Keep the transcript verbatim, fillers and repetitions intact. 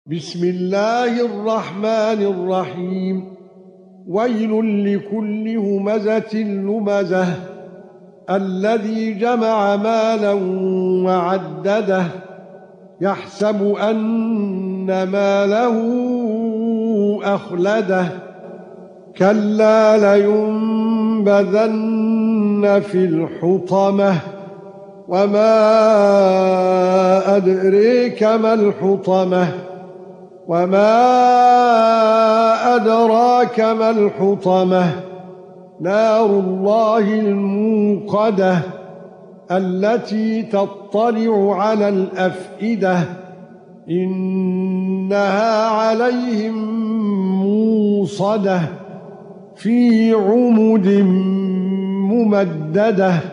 بسم الله الرحمن الرحيم ويل لكل همزة لمزة الذي جمع مالا وعدده يحسب أن ماله أخلده كلا لينبذن في الحطمة وما أدريك ما الحطمة وما أدراك ما الحطمة نار الله الموقدة التي تطلع على الأفئدة إنها عليهم موصدة في عمد ممددة